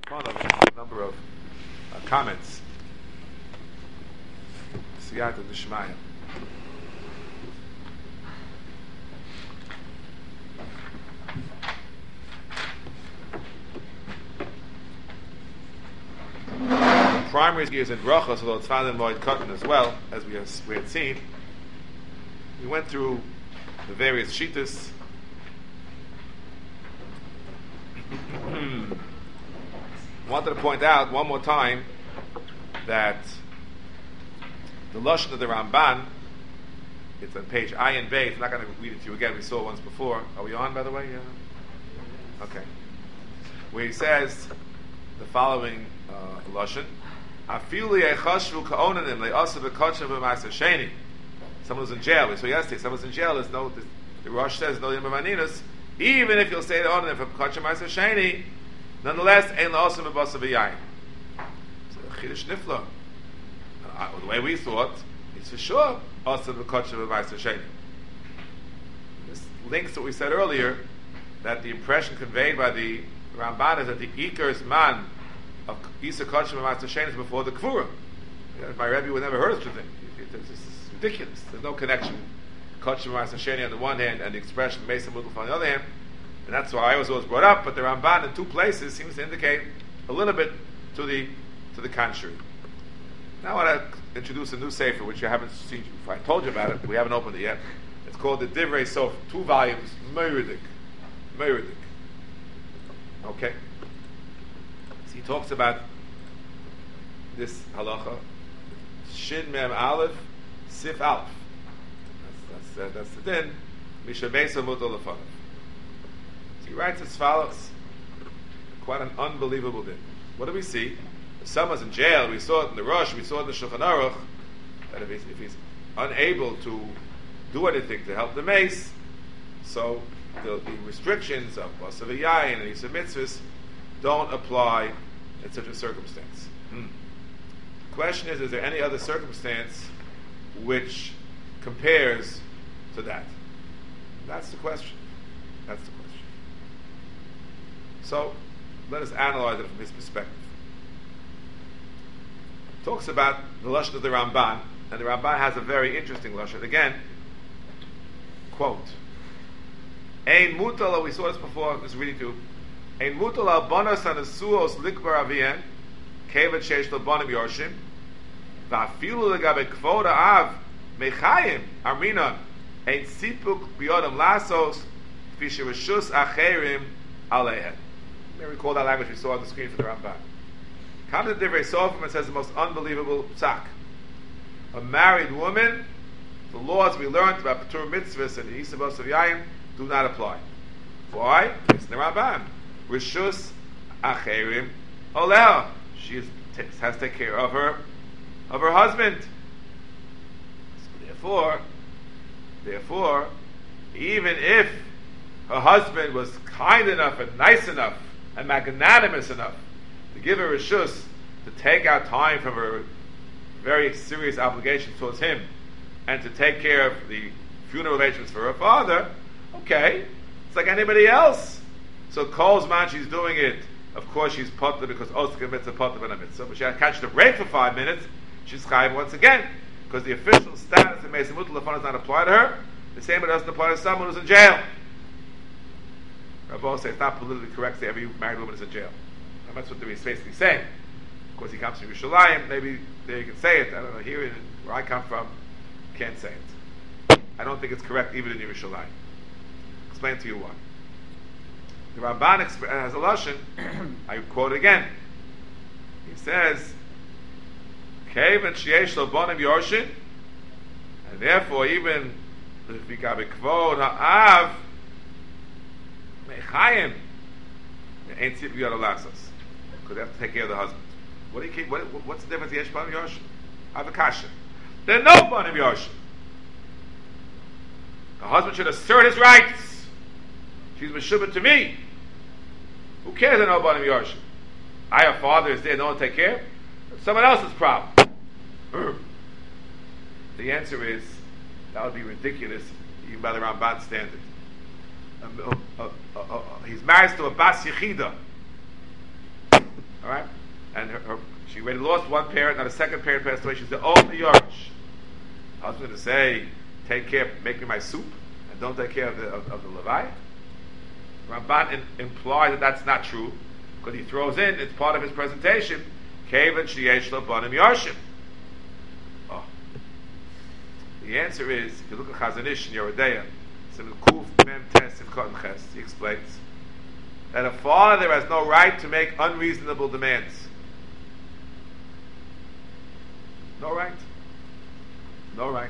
fun of a number of comments. Siyata Dishmaya. Primary is in Brachos, although it's found in Moed Katan as well, as we had seen. We went through the various Shittas. Wanted to point out one more time that the Lashon of the Ramban, it's on page Ayin Beit. I'm not going to read it to you again. We saw it once before. Are we on, by the way? Okay. Where he says the following Lashon. Afili echashvu ka'onanim le'asa v'kotchav v'ma'aseh sheni. Someone who's in jail. So yesterday, someone's in jail. There's no. The Rosh says no yimavaninus. Even if you'll say the onanim from kotchav v'ma'aseh sheni, nonetheless, ein la'asa v'basa v'yayin. So chiddush nifla. The way we thought, it's for sure asa v'kotchav v'ma'aseh sheni. This links to what we said earlier, that the impression conveyed by the Ramban is that the Iker's man of Isa Kotchav and Master Shein is before the Kvura. My Rebbe would never heard of such a thing. It's ridiculous. There's no connection. Kotchav and Master Shein on the one hand, and the expression Mesa Mutl on the other hand. And that's why I was always brought up, but the Ramban in two places seems to indicate a little bit to the contrary. Now I want to introduce a new sefer, which you haven't seen before. I told you about it, but we haven't opened it yet. It's called the Divrei Sof, 2 volumes, Meiridik. Okay? So he talks about this halacha, Shin Mem Aleph, Sif Aleph. That's the din. Misha Beisa Mutal Lefanav. So he writes as follows. Quite an unbelievable din. What do we see? If someone's in jail, we saw it in the Rosh, we saw it in the Shulchan Aruch, that if he's unable to do anything to help the mace, so the restrictions of Basa V'Yayin and Yisur Mitzvahs don't apply in such a circumstance. The question is there any other circumstance which compares to that? That's the question. So, let us analyze it from his perspective. He talks about the Lashon of the Ramban, and the Ramban has a very interesting Lashon. Again, quote, Ein mutal, we saw this before, I'm just reading to you. Ein mutal al bonas anasuos likbar avien, kevet sheish lo bonim yorshim, va'afilu legabe kvoda av, mechayim, armina, ein sipuk biyodam lasos, kfi shirishus acherim aleihem. You may recall that language we saw on the screen for the Ramban. Come to the Divrei Sofim and says the most unbelievable psak. A married woman, the laws we learned about Patur Mitzvahs and the Yisur Basa V'Yayin do not apply. Why? It's the Ramban. Rishus acherim oleh. She has to take care of her husband. So therefore, even if her husband was kind enough and nice enough and magnanimous enough to give her rishus to take out time from her very serious obligations towards him and to take care of the funeral arrangements for her father, okay, it's like anybody else. So Kole's man, she's doing it. Of course, she's potter because Oscar mitzvah potter ben a mitzvah. But she had to catch the break for 5 minutes. She's chayiv once again because the official status of Mesa Mutal Lefanav does not apply to her. The same it doesn't apply to someone who's in jail. Rabbi says it's not politically correct to say every married woman is in jail. And that's what he's basically saying. Of course, he comes from Yerushalayim. Maybe there you can say it. I don't know. Here, where I come from, can't say it. I don't think it's correct even in Yerushalayim. Explain to you why. The Ramban has a lashon. I quote again. He says, "Kevan sheyesh lo bonim yorshin," and therefore even if we got kvod ha'av mechayim ain't tzip yod alasos because they have to take care of the husband. What do you keep? What's the difference? Yesh bonim yorshin, avakasha. There's no bonim yorshin. The husband should assert his rights. She's meshubah to me. Who cares that nobody Yorshin? I have father is there, no one take care. It's someone else's problem. The answer is that would be ridiculous, even by the Ramban standard. He's married to a Bas Yechida. All right, and she already lost one parent, now the second parent passed away. She's the only Yerush. Husband to say, take care, make me my soup, and don't take care of the Levi. Ramban implies that that's not true, because he throws in, it's part of his presentation, Kevan sheyesh lo banim yarshim. Oh. The answer is, if you look at Chazon Ish in Yerodeya, Kuf Mem Tes in Cotton Ches, he explains that a father has no right to make unreasonable demands. No right. No right.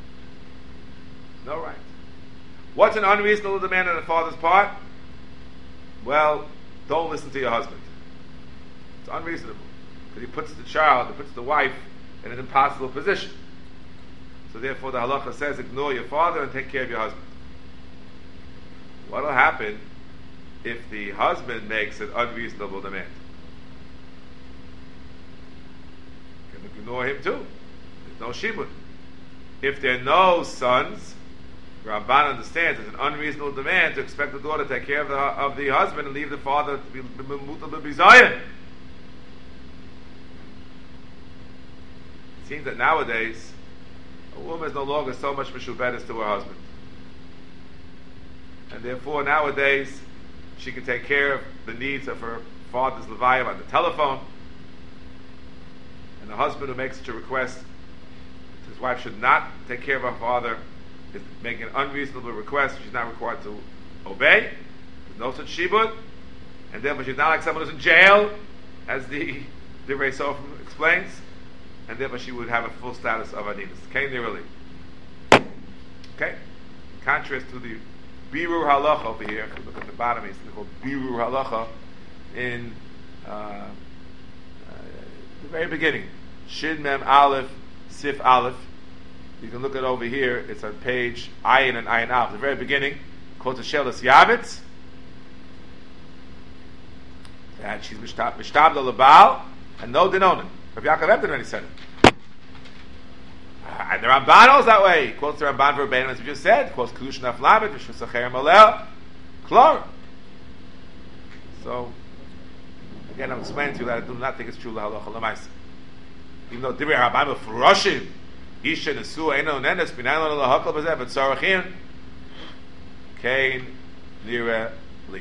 No right. What's an unreasonable demand on the father's part? Well, don't listen to your husband. It's unreasonable. Because he puts the wife in an impossible position. So therefore the halacha says, ignore your father and take care of your husband. What will happen if the husband makes an unreasonable demand? You can ignore him too. There's no shibud. If there are no sons, Ramban understands it's an unreasonable demand to expect the daughter to take care of the husband and leave the father to be bizayin. It seems that nowadays a woman is no longer so much mishubedes to her husband, and therefore nowadays she can take care of the needs of her father's levayim on the telephone, and the husband who makes such a request, his wife should not take care of her father, is making an unreasonable request she's not required to obey. There's no such shibud, and therefore she's not like someone who's in jail, as the Divrei Sofim explains, and therefore she would have a full status of Aninas. Kain Nirali. Okay? In contrast to the Birur Halacha over here, if you look at the bottom, it's called Birur Halacha in the very beginning. Shin Mem Aleph, Sif Aleph. You can look at over here, it's on page Ayin and Ayin Aleph, the very beginning, called the Shelas Yavitz. And she's Mishtab Lebal, and no Dinonin. Rabbi Yaakov Emden already said it. And the Ramban knows that way. He quotes the Ramban verbatim, as we just said. He quotes Kedush Naf Lamed, Rishus Acher Malel, Klor. So, again, I'm explaining to you that I do not think it's true L'Halacha L'Maisa. Even though Divrei Ramban Mefurashim, Isha Nesu Eino Nenes B'Nayin Lo L'Hakal B'Zeh V'Tzarachin Kain Nira Li.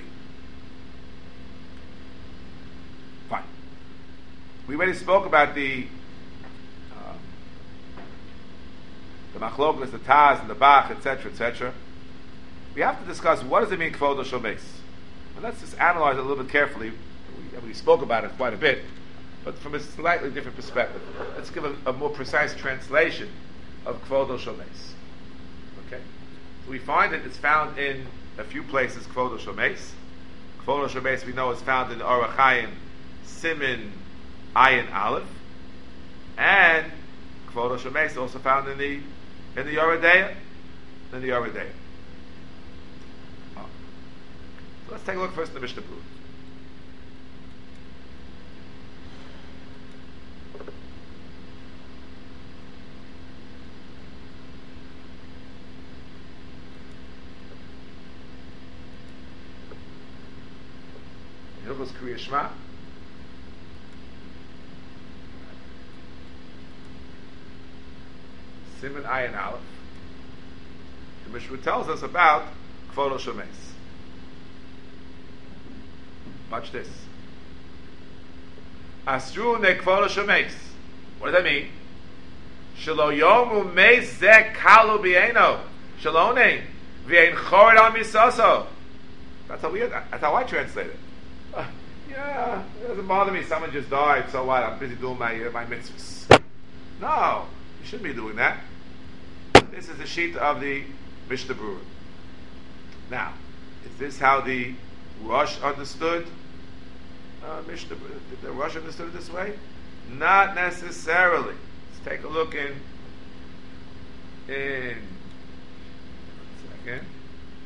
Fine. We already spoke about the machlokas, the taz, and the bach, etc., etc. We have to discuss what does it mean kvodo shel meis. And let's just analyze it a little bit carefully. We spoke about it quite a bit, but from a slightly different perspective. Let's give a more precise translation of kvodo shel meis. Okay, so we find that it's found in a few places. Kvodo shel meis. Kvodo shel meis we know is found in Orach Chaim Simin Ayin Aleph, and kvodo shel meis also found in the Yoredeya. So let's take a look first in the Mishnah Berurah. Hilchos Kriya Shema. Siman Ayin Aleph. The Mishnah tells us about Kvodo shel meis. Watch this. Asru ne Kvodo shel meis. What does that mean? Shelo yomu meis zeh kalu b'eino. Shelo ne v'ein chored al misaso. That's how I translate it. Yeah, it doesn't bother me. Someone just died, so what? I'm busy doing my mitzvahs. No, you shouldn't be doing that. This is the sheet of the Mishnah Berurah. Now, is this how the Rosh understood Mishnah Berurah? Did the Rosh understood it this way? Not necessarily. Let's take a look in 1 second.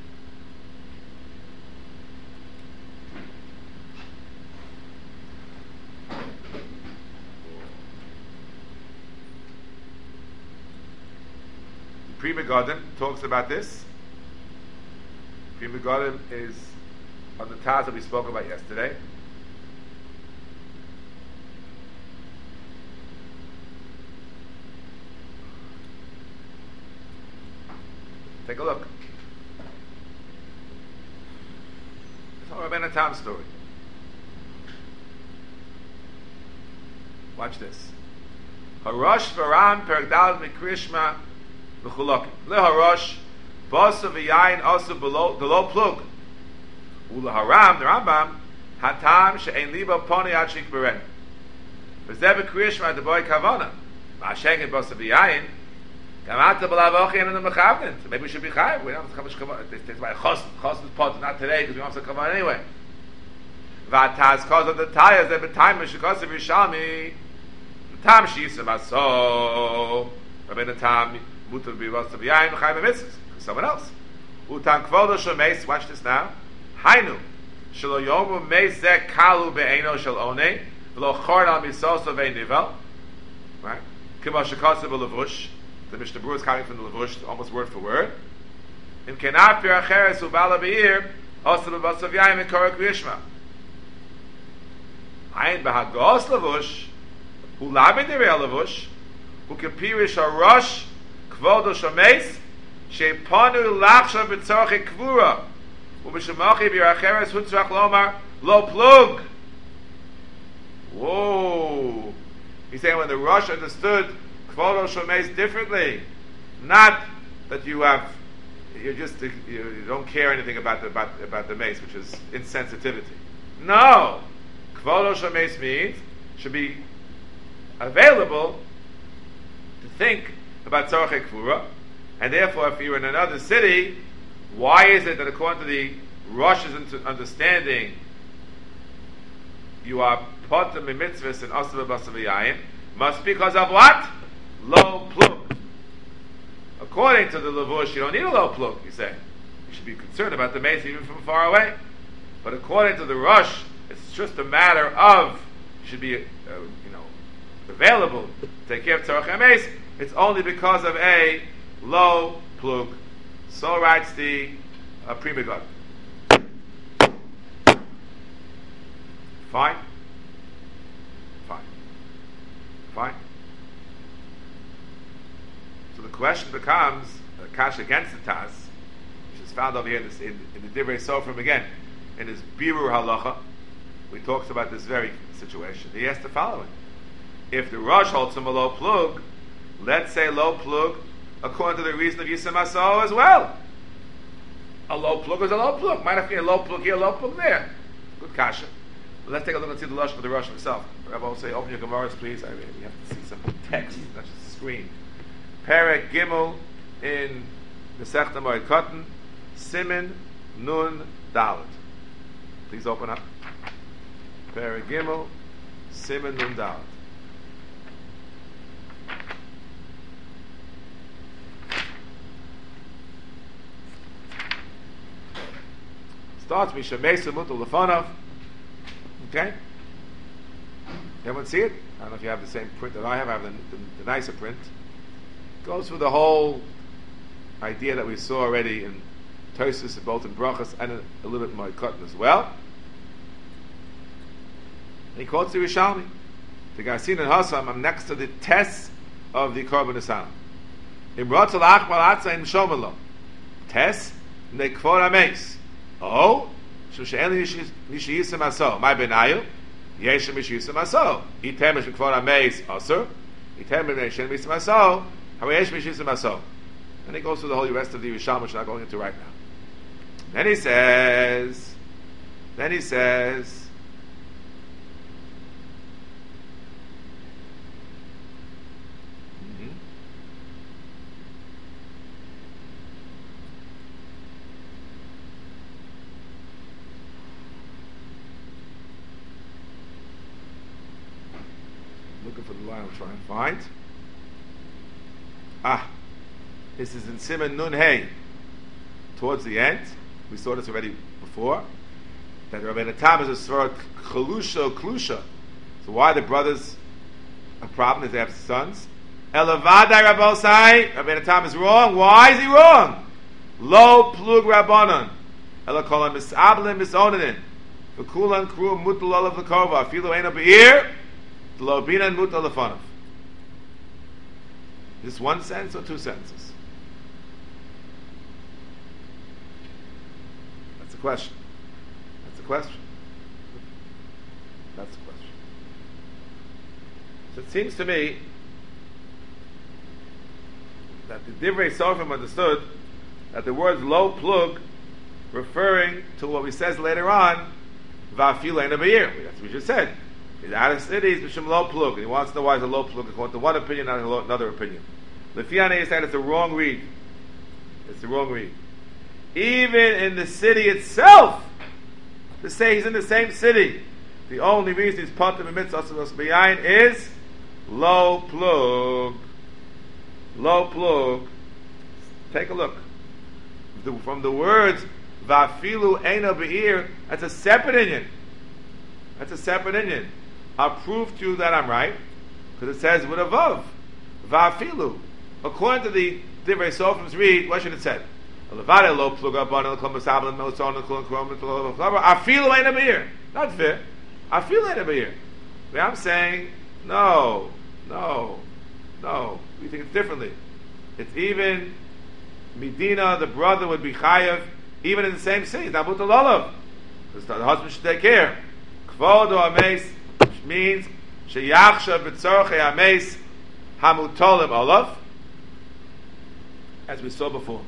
Pri Megadim talks about this. Pri Megadim is on the Taz that we spoke about yesterday. Take a look. It's all Rabbeinu Tam's story. Watch this. Harosh v'ram pergdal mikrishma v'chulokim. Leharosh basa v'yayin also below plug. Ulaharam, the Rambam, hatam she'en liba poni ad shik beren. V'zeh v'krishma the boy kavana. Ma'ashengen basa v'yayin. Gamata b'lav ochin and the mechavnin. So maybe we should be chayiv. We don't have to chavish kavana. It's by chosn. Chosn's pot. Not today because we don't have to kavana anyway. V'ataz cause of the tayas. They've been time mishikos of Yishalmi. Tam shiyisem aso. Rabbeinu Tam mutar b'vos of yayin v'chayim b'mitzvahs. Someone else. Utam kvodo shomeis. Watch this now. Hainu. Shelo yomu meis zeh kalu be'eno shel onei. V'lo chorn al misos of ein nivel. Right? Kimo shekos of levush. The Mishnah Berurah is coming from the levush, almost word for word. In kenaf pir acheres u'bala be'ir. Also b'vos of yayin v'korek v'yishma. Ayin b'hagos levush. Who labed the real levush, who kapirish harosh kvodo shomeis sheipanu lachshav b'tzorche kvura u'b'shemachi b'iracheres hutzrach lomar lo plug. Whoa! He's saying when the Rosh understood kvodo shomeis differently, not that you don't care anything about the mace, which is insensitivity. No, kvodo shomeis means should be available to think about tzorchei kvura, and therefore, if you're in another city, why is it that according to the Rosh's understanding, you are potter mitzvahs and asav b'asav yayin? Must be because of what? Low plug. According to the levush, you don't need a low plug. You say you should be concerned about the mace even from far away. But according to the Rosh, it's just a matter of you should be available to take care of tzorchei mace. It's only because of a low plug. So writes the Pri Megadim. Fine. So the question becomes kash against the Taz, which is found over here in the Divrei Sofrim again, in his Birur Halacha. We talked about this very situation. He has the following. If the Rosh holds him a low plug, let's say low plug according to the reason of Yisem Aso as well. A low plug is a low plug. Might have been a low plug here, a low plug there. Good kasha. But let's take a look and see the Lush of the Rosh himself. Rabbi will say, open your Gemaras, please. We have to see some text, not just a screen. Perek Gimel in Masechta Moed Katan, Simin Nun Dalet. Please open up. Perek Gimel, Simin Nun Dalet. Starts Mishamesa Mutal Lefanov. Okay? Everyone see it? I don't know if you have the same print that I have. I have the nicer print. Goes through the whole idea that we saw already in Tosfos, both in Brachas and a little bit in Moed Katan as well. And he quotes the Rishalmi. The Garsin and Hassam, I'm next to the test of the Korban Nesanim. Imrotzal Achmal Atza in Shomelo. Test, Nekvor Ameis. Oh, Shushael Nishiyisem Aso. My Benayu, Yeshem Nishiyisem Aso. Item Shekvor Ameis Asur. Item Nishiyisem Aso. Hawayesh Nishiyisem Aso. And he goes through the whole rest of the Risham, which we're not going into right now. Then he says, looking for the line I'm trying to find. This is in Siman Nun Hey. Towards the end, we saw this already before, that Rabbeinu Tam is a sort of Klusha. So why the brothers a problem is they have sons? Elavadai Rabbosai, Rabbeinu Tam is wrong. Why is he wrong? Lo plug Rabbanon. Elakolam misablim misonanin. V'kulan kru mutal olav l'kova. Afilu eino be'ir. Lo binan mutal lefanov. Is this one sentence or two sentences? the question. That's the question. That's the question. So it seems to me that the Divrei Sofrim understood that the words lo plug referring to what we says later on, Va'afilu Eina Be'ir. That's what we just said. He's out of cities, B'Shem lo plug. And he wants to know why it's a lo plug according to one opinion, not another opinion. Lefiane said it's a wrong read. It's the wrong read. Even in the city itself, to say he's in the same city, the only reason he's patur b'mitzvah b'yayin is lo plug. Lo plug. Take a look. From the words va'afilu eina be'ir, that's a separate inyan. That's a separate inyan. I'll prove to you that I'm right, because it says with a vav. Va'afilu. According to the Divrei Sofrim's read, what should it say? Afilu eina be'ir. Not fair. Afilu eina be'ir. But I'm saying, no. We think it's differently. It's even Medina, the brother would be chayav, even in the same city. It's not mutal olav. Because the husband should take care. Kvodo ames, which means sheyachshav b'tzorchei ames hamutolim olav. As we saw before.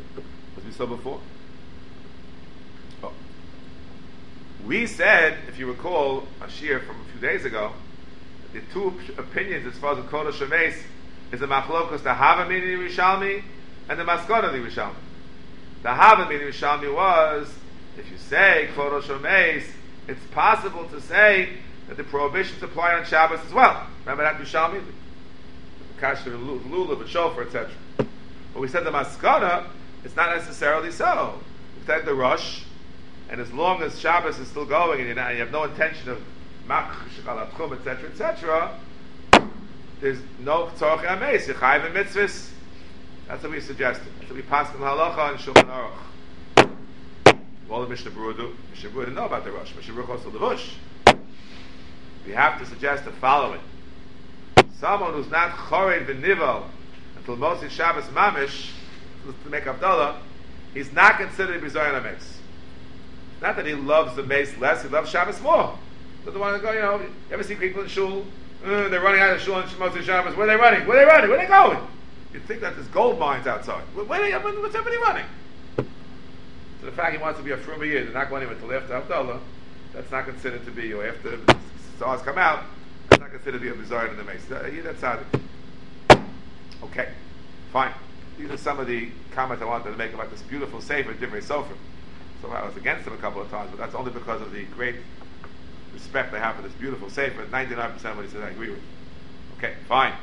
Oh. We said, if you recall, a shir from a few days ago, the two opinions as far as the Kodesh Shemes is the Machlokos, the Hava meaning Rishalmi, and the Maskana the Rishalmi. The Hava meaning Rishalmi was, if you say Kodesh Shemes, it's possible to say that the prohibitions apply on Shabbos as well. Remember that Rishalmi? Kasher, Lulav, Shofar, etc. But we said the Maskana, it's not necessarily so. We said the Rosh, and as long as Shabbos is still going and you have no intention of etc., etc., there's no tzorch ameis. You're chayiv in mitzvahs. That's what we suggested. That's what we passed in halacha and Shulchan Aruch. All the Mishnah Berurah do. Mishnah Berurah didn't know about the Rosh. Mishnah Berurah calls the Levush. We have to suggest the following: someone who's not chored v'nival until Moshe Shabbos mamish to make Havdalah, he's not considered to be zoyin ameis. Not that he loves the mace less; he loves Shabbos more. Doesn't want to go, you ever see people in shul? They're running out of shul on Moshe Shabbos. Where are they running? Where are they going? You'd think that there's gold mines outside. What's everybody running? So the fact he wants to be a Fruma Yid, they're not going him until after Havdalah, that's not considered to be, or after the stars come out, that's not considered to be a bizarre in the mace. That's how okay, fine. These are some of the comments I wanted to make about this beautiful Sefer, Divrei Sofrim. So I was against them a couple of times, but that's only because of the great respect I have for this beautiful Sefer. 99% of what he says I agree with. Okay, fine.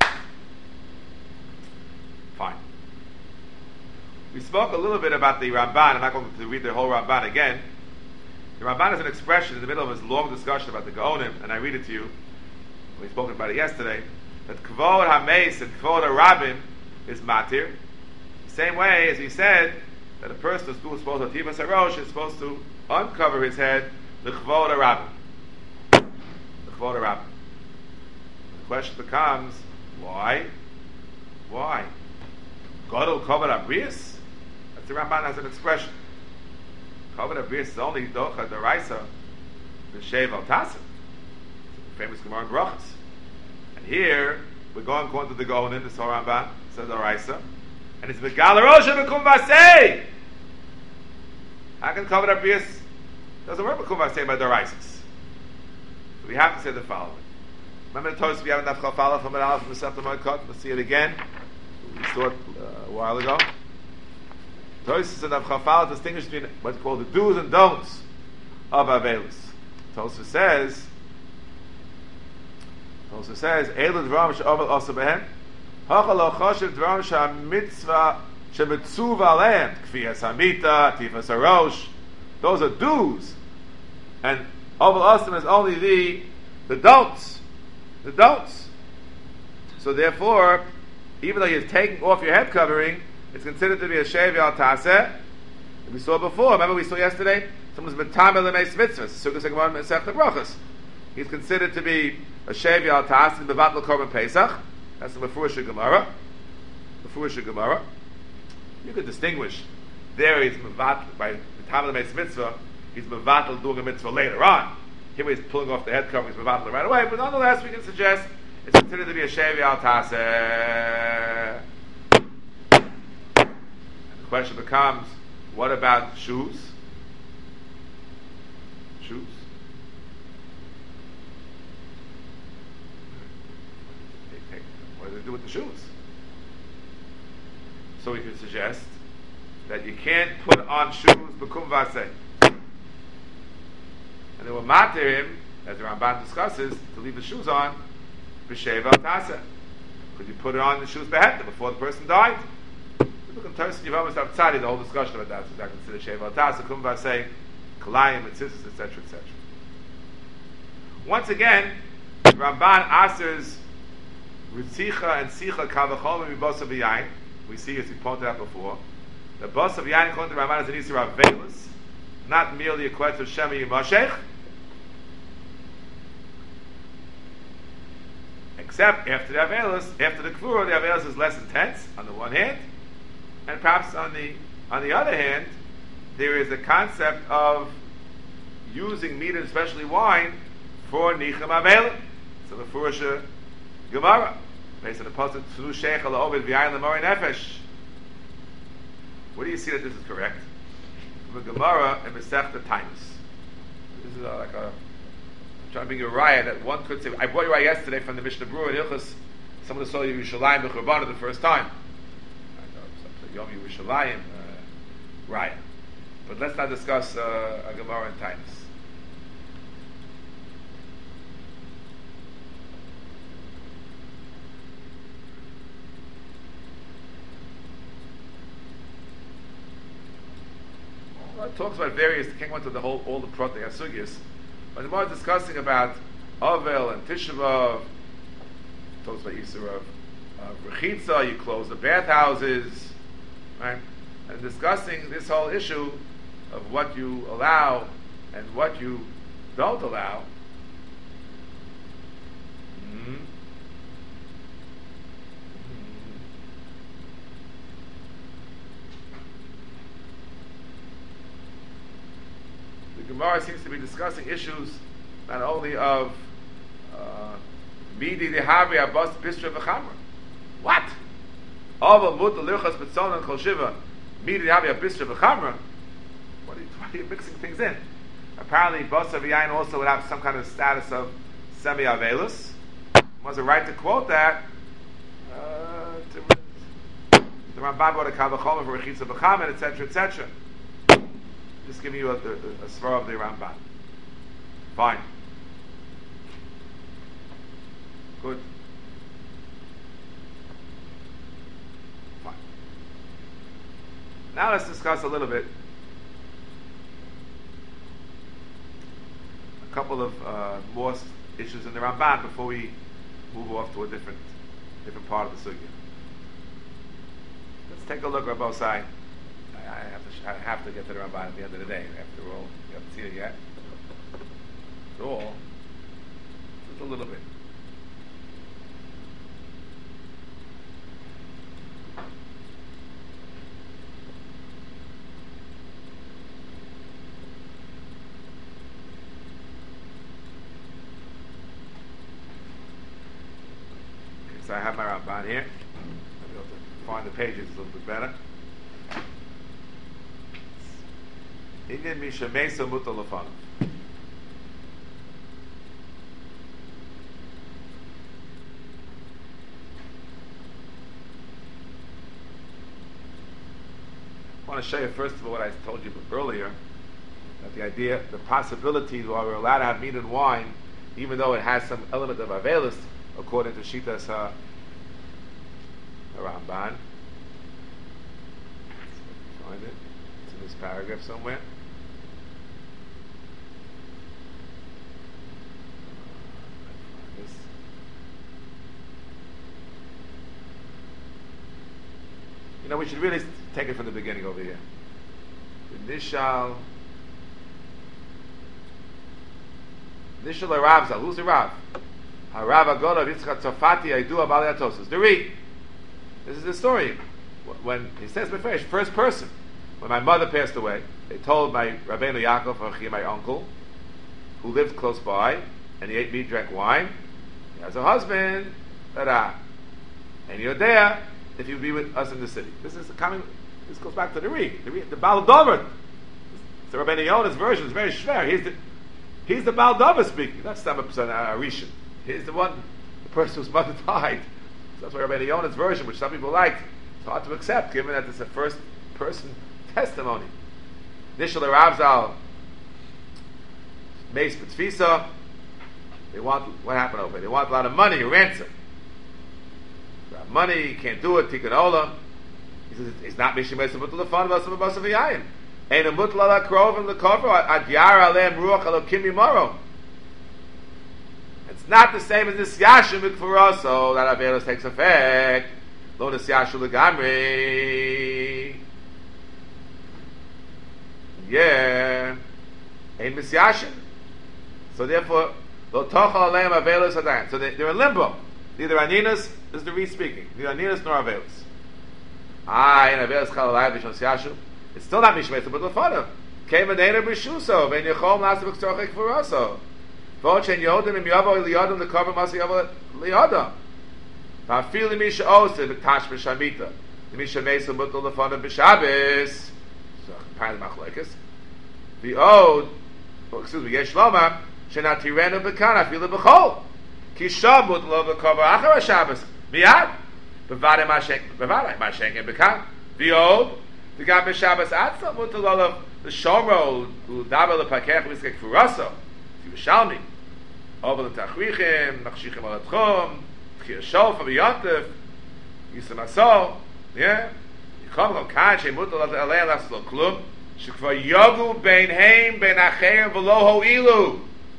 We spoke a little bit about the Ramban. I'm not going to read the whole Ramban again. The Ramban is an expression in the middle of his long discussion about the Gaonim, and I read it to you. We spoke about it yesterday. That Kvod HaMeis and Kvod HaRabim is matir. The same way as he said that a person who's supposed to Tivas HaRosh is supposed to uncover his head, the Kvod HaRabim. The Kvod HaRabim. The question becomes, why? God will cover Abrius? That's the Ramban has an expression. Cover Abrius is only Docha Daraisa, the Shev Al Tassim. Famous Gemara in Brachos. And here, we're going according to the Gaonim, this whole Ramban, says Daraisa. And it's Megal Rosha Bekum Vasei! How can cover Abrius? Doesn't work Bekum Vasei by Daraisas. So we have to say the following. Remember the Tosfos we have in Daf Chaf Aleph from Aleph from Masechta Moed Let's see it again. We saw it a while ago. Tosfos and Daf Chaf Aleph distinguish between what's called the do's and don'ts of Avelis. Tosfos says, Eilu Dvarim she'ovel osa behem, Hacha lo choshev Dvarim she'amitzvah she'metzuv alehem, Kfiyas Hamita, Tifas HaRosh. Those are do's. And ovel osa is only the don'ts. The don'ts. So therefore, even though you're taking off your head covering, it's considered to be a shev al taseh. We saw before. Remember we saw yesterday? Someone's been tamel lemeis mitzvahs. Sukkos Gemara Masechta Brachos. He's considered to be a shev al taseh bevat l'korban Pesach. That's the Mefurish Gemara. You could distinguish. There he's mevat by time of the mitzvah, he's mevatel doing a mitzvah later on. Here he's pulling off the head cover, he's mevatel right away. But nonetheless, we can suggest it's considered to be a shevi al taseh. The question becomes, what about shoes? Shoes. What do they do with the shoes? So we can suggest that you can't put on shoes b'kum v'aseh. And they will matter him, as the Ramban discusses, to leave the shoes on b'sheva al taseh. Could you put it on the shoes behet before the person died? Look at Tosin Yevamos Avtzadi, the whole discussion about that. So that considered sheva al taseh, kum v'aseh, kalayim, and scissors, etc., etc. Once again, Ramban asers ritzicha and sicha kavachol and basa v'yayin. We see, as we pointed out before, the basa v'yayin according to Ramban is an isur avelis, not merely a question of shemi yimashech, except after the avelis, after the kvura, the avelis is less intense on the one hand, and perhaps on the other hand, there is a concept of using meat and especially wine for nicham avelim. So the Furusha Gemara, based on the pasuk Tzu Sheich Ala Ovid V'Yayin L'Mori Nefesh. Where do you see that this is correct? The Gemara and Masechta Tainus. This is like a, I'm trying to bring you a raya that one could say. I brought you a raya yesterday from the Mishnah Berurah in Hilchos. Someone saw Yerushalayim B'Churbanah the first time. Yom Yerushalayim raya. But let's not discuss a Gemara in Tainus. It talks about various. Can't go into the whole all the protei asugyas, but the more discussing about Avel and Tisha B'av. Talks about Yisur of Rechitza. You close the bathhouses, right? And discussing this whole issue of what you allow and what you don't allow. The Gemara seems to be discussing issues not only of Midi Dehavi Abbas Bistra V'Chamra. What? Ava Mut L'Lichas B'Tzon and Kol Shiva Midi Dehavi Bistra V'Chamra. What are you mixing things in? Apparently, Basa V'Yayin also would have some kind of status of Semi Avelus. Was a right to quote that. The Rambam brought a Kavachom for Rechitza B'Chamen, etc., etc. Just giving you a svara of the Rambam. Fine. Good. Fine. Now let's discuss a little bit a couple of more issues in the Ramban before we move off to a different part of the sugya. Let's take a look at both sides. I have to get to the Ramban at the end of the day. After all, you haven't seen it yet. After all, just a little bit. Okay, so I have my Ramban here. I'll be able to find the pages a little bit better. Inyan mishamesa mutalafan. I want to show you first of all what I told you earlier, that the idea, the possibility that we're allowed to have meat and wine, even though it has some element of avelis, according to Shitas Ramban. Find it. It's in this paragraph somewhere. You know, we should really take it from the beginning over here. Nishal Ravzal. Who's the Rav? Harav Agoda Yitzchak Tzafati Aidu Abali Atosos. The Re. This is the story. When he says first person. when my mother passed away, they told my Rabbeinu Yaakov Achi, my uncle, who lived close by, and he ate meat, drank wine. He has a husband, and you're there if you be with us in the city. This is coming. This goes back to the Baal Dover. The Rabbeinu Yonah's version is very schwer. He's the Baal Dover speaking. That's not a Rishon. He's the one, the person whose mother died. So that's why Rabbeinu Yonah's version, which some people liked, it's hard to accept, given that it's a first person testimony. Nishal Ravzal, Meis B'Tfisa. They want, what happened over there? They want a lot of money, a ransom. You have money, you can't do it, Tikkun Olam. He says, it's not Mishim Meis B'Tul Lefan V'Asam V'Asam V'Yayin. Ein Amut Lala Krovim L'Kover Ad Yara Aleim Ruach Elokim Yimoro. It's not the same as this Yashu Mikfuroso, that Avelos takes effect. Lo Nis Yashu L'Gamri. Yeah. Ein Misyashin. So therefore, Lo Tochal Aleim Avelos Adayin. So they're in limbo. Neither Aninas, this is the Reed speaking, neither Aninas nor Avelos. And Avelos Chalalai Vishon Yashu. It's still not Mishmei but Lefanav. Came a Dana B'Shuso, Ben Yechom Last of Extorchek Furoso. Vochen Yodim Im Yavo Liyodim the cover Masi Yavo Liyodim. Fa'afili Misha Ose B'Tash B'Shamita. The Misha Mesa Mutal Lefanav B'Shabes. So apparently Machlekes. The Ode, excuse me, Yesh Loma Shenatirenu B'Kan Afili B'Chol. Kishab Mutal L'Cover Achar HaShabes. Miyad. B'Vadei Mashenken B'Kan. The Ode. The guy B'Shabbos Atzah Mutal Olav the Shomro who Daber LePakech Miskek Furaso Yerushalmi Over the Tachrichim Nachshichim Alatchom Tchir Shof Abiyantef Yisem Asol Yichom Lo Kan She Mutal Alei Las Lo Klum Shekvar Yogu Bein Heim Bein Acheim V'lo Ho'ilu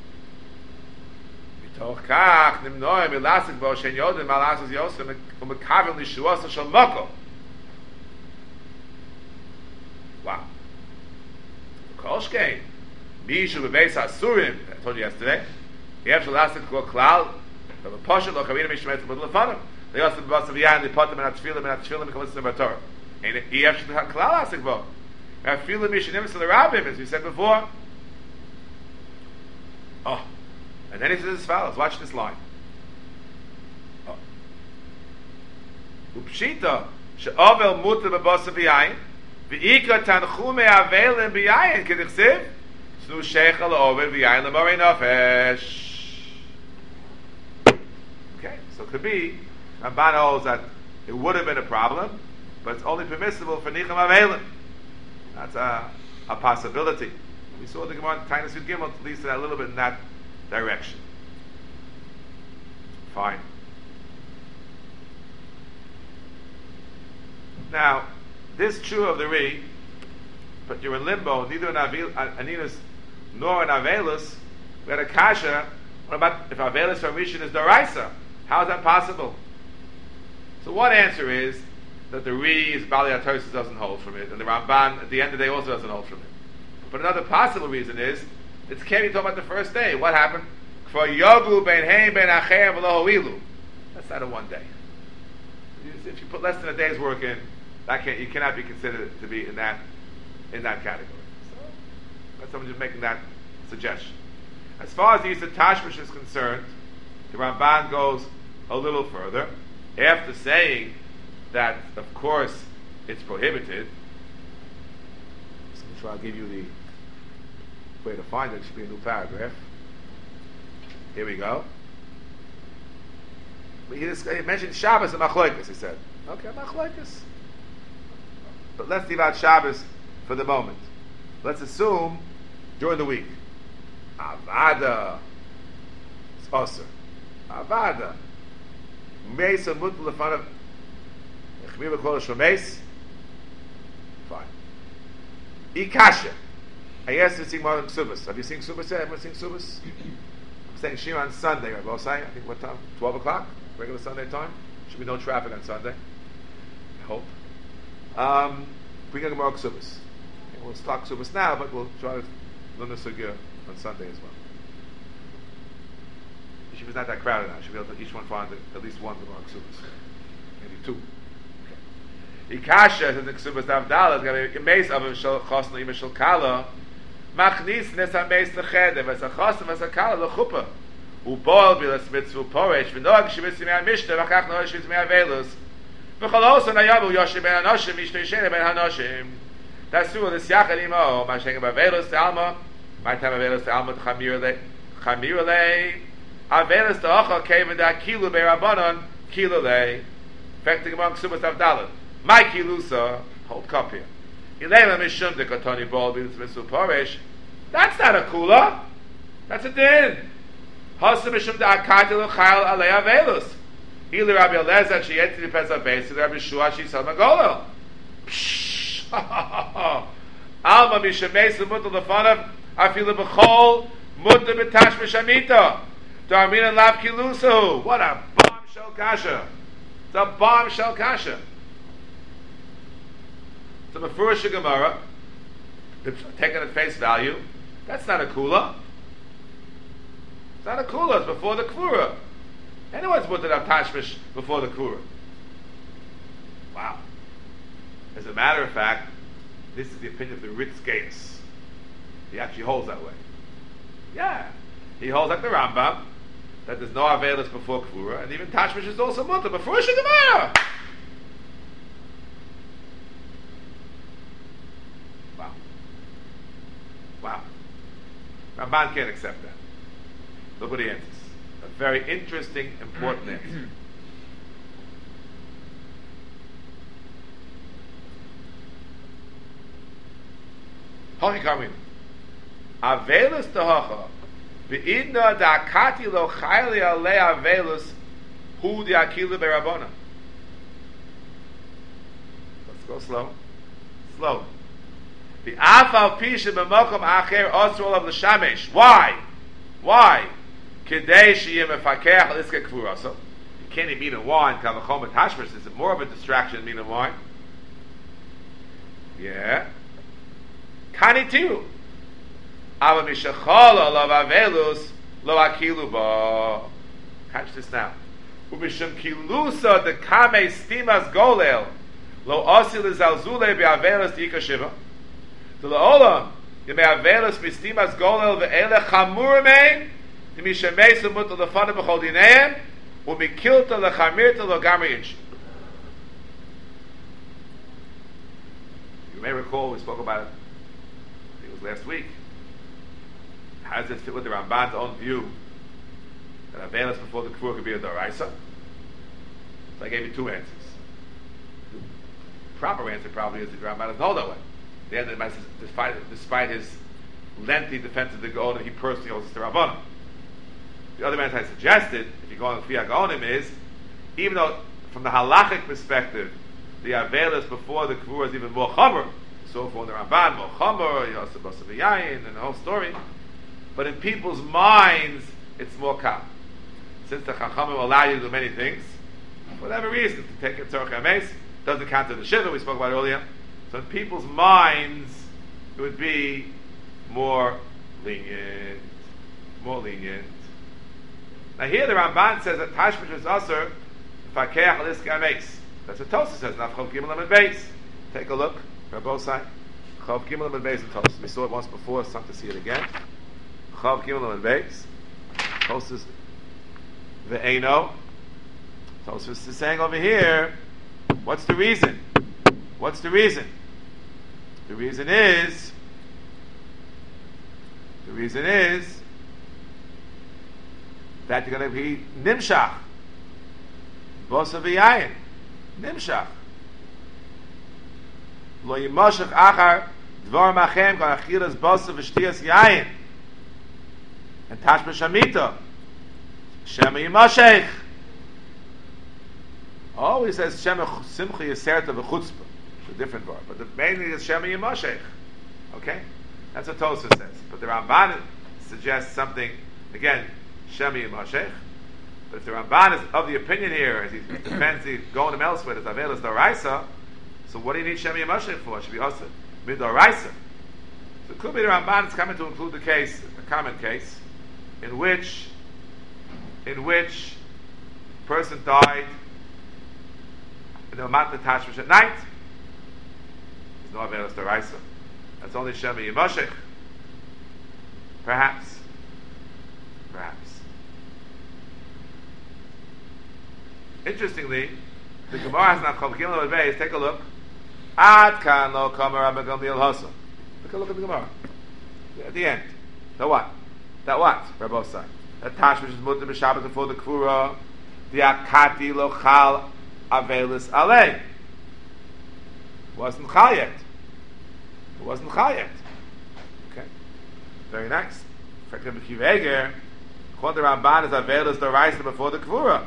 Mitoch Kach Nimnoim Ilasik Bo Shen Yodim Malasas Yosem Umekavim Lishuasa Shal Moko. Wow. Kolshkein. Mishu bebeis hasurim. I told you yesterday. You have to last it called klal. The pasha lo kavina mishmet to put lefanim. They also the bas of yan. They put them in atfilim and atfilim and listen to the Torah. And you have to have klal asik bo. Atfilim mishanim to the rabbim, as we said before. Oh, and then he says as follows. Watch this line. Oh. Upshita she'ovel muta bebas of yain. V'ika tanchume avelim b'yayin k'dichsiv snu sheichel over b'yayin l'morei nofesh. Okay, so it could be Ramban holds that it would have been a problem, but it's only permissible for nicham avelim. That's a possibility. We saw the Gemara Tainas Yud Gimel leads to that a little bit in that direction. Fine. Now, this true of the Ri, but you're in limbo, neither in Aninas nor in Avelus. We had a kasha. What about if Avelus or Rishon is Daraisa? How is that possible? So one answer is that the Ri is Bali Atosis doesn't hold from it, and the Ramban at the end of the day also doesn't hold from it. But another possible reason is it's can't be talking about the first day. What happened? For Yogu ben Heim ben Achem v'lo Ho'ilu. That's not a one day. If you put less than a day's work in, you cannot be considered to be in that category. So that's someone just making that suggestion. As far as the Yisad Tashmish is concerned, the Ramban goes a little further. After saying that, of course, it's prohibited. So I'll give you the way to find it. It should be a new paragraph. Here we go. He mentioned Shabbos and Machlokes. He said, "Okay, Machlokes." But let's leave out Shabbos for the moment. Let's assume during the week. Avada. It's Osir. Avada. Mesa mutal lefanav. Echmir v'kol shomeis. Fine. Ikasha. I asked you to sing more than Ksubas. Have you seen Ksubas yet? Everyone seen Ksubas? I'm saying Shir on Sunday. Right? Well, I think what time? 12 o'clock? Regular Sunday time? Should be no traffic on Sunday. I hope. Bring a Gemara Ksubas. We'll start Ksubas now, but we'll try to learn the Sugya on Sunday as well. The Yeshiva is not that crowded now. Should be able to each one find at least one Gemara Ksubas. Maybe two. Okay. Ikasha in the Ksubas Avdala is going to be Meis of Shal Chosno Ima Shal Kala. Machnis Nesa Meis Lecheder, Vesa Chosno Vesa Kala Lechupa. Uboil Bilas Mitzvu Poresh, V'nog Shivitz Mei Mishnah, V'chach Noah Shivitz Mei Avelus. V'chaloso Nayavu Yoshim Ben Hanoshim, Mishnah Yishene Ben Hanoshim. That's true, this Yachad Imo, Masheng Avelus to Alma, my time Avelus to Alma, Chamirale, Avelus to Ocha, Kevin Da Kilu Be'Rabbanon, Kilule, affecting among Ksubas Avdalat. My Kilusa, hold cup here. Ilela Mishum de Katoni Bol Bilas Mitzvu Poresh. That's not a Kula, that's a din. Hasa Mishum de Akatilu Chayal Alei Avelus. Ili Rabbi Elazar, she yet to the Pesach Beis, Rabbi Shua, she saw Magolo. Alma Mishameis, the Mutter Lefanav, Afilu Bechol, Mutter Betash Mishamita. Darmin Lav Kilusu. What a bombshell kasha. It's a bombshell kasha. It's a Mefurish Gemara. Taken at face value. That's not a Kula. It's not a Kula, it's before the Kvura. Anyone's Mutter Lav Tashmish before the Kvura. Wow. As a matter of fact, this is the opinion of the Ritz Gaius. He actually holds that way. Yeah. He holds like the Rambam, that there's no Avelis before Kvura, and even Tashmish is also Mutter before Shigamara. Wow. Wow. Ramban can't accept that. Look what he answers. A very interesting, important answer. Hochi Kamin. Avelus Tahacha. Ve'idna da'akati lo chayli alei avelus hu di'akilu berabona. Let's go slow. Slow. Ve'af al pisha b'mokom acher osrol of l'shamesh. Why? Why? Kedei sheyim mefakech aliske kvurasa. You can't eat meat and wine. Kavachom et hashmish is more of a distraction than meat and wine. Yeah. Kani tiru. Ava mishachala lo avelus lo akilu ba. Catch this now. Umishum kilusa de kame stimas golel lo osil zalzule be avelus dikashiva. To the olam you may avelus be stimas golel ve'ele chamur mein to mishameis umut lo fana b'chol dineim umikilta lo chamirta lo gamri inch. You may recall we spoke about it. It was last week. How does it fit with the Ramban's own view that Avelis before the Kvur could be a Doraisa? So I gave you two answers. The proper answer probably is that the Ramban doesn't hold that way. The end of the message, despite his lengthy defense of the Gaonim, he personally holds it to Rabbanim. The other answer I suggested, if you go on the Fiyah Gaonim, is even though from the halachic perspective, the Avelis before the Kvur is even more chomer. So for the Ramban, more chomer, Yosef Basar V'Yayin, and the whole story. But in people's minds, it's more kal. Since the Chachamim allow you to do many things, for whatever reason, to take a Tzorch HaMeis, doesn't count to the Shiva we spoke about earlier. So in people's minds, it would be more lenient. More lenient. Now here the Ramban says that Tashmish is Asur, Fakeach Aliske HaMeis. That's what Tosas says, not Chav Gimel Amud Beis. Take a look, they're both sides. Chav Gimel Amud Beis and Tosas. We saw it once before, it's time to see it again. Chav Gimel and Beis. Tosfos ve'eno. Tosfos is saying over here, what's the reason? What's the reason? The reason is that you're going to be nimshach. Bosa v'yayin. Nimshach. Lo yimoshach achar dvar machem kan achilas bosa v'shtiyas yayin. And Tashmish Hamita, Shema Yimashech. Oh, he says Shema Simcha Yiserta v'chutzpah. It's a different word, but the mainly is Shema Yimashech. Okay, that's what Tosa says. But the Ramban suggests something again, Shema Yimashech. But if the Ramban is of the opinion here, as he defends the going to elsewhere, as Avelis Doraisa, so what do you need Shema Yimashech for? It should be also Midoraisa. So it could be the Ramban is coming to include the case, a common case, in which person died in the Matna Tashmish at night, no Avelis Doraisa. That's only Shema Yimashech. Perhaps. Interestingly, the Gemara has not come. Take a look. Ad kan lo kamer Rabbi Gamliel Hasa. Take a look at the Gemara. At the end. That what? Rabbi Osai. That Tash which is mutter b'Shabbat before the Kvura. The Akati lo chal Avelis alei. Wasn't chal yet. It wasn't chal yet. Okay. Very nice. According to Ramban, is Avelis the rice before the Kvura.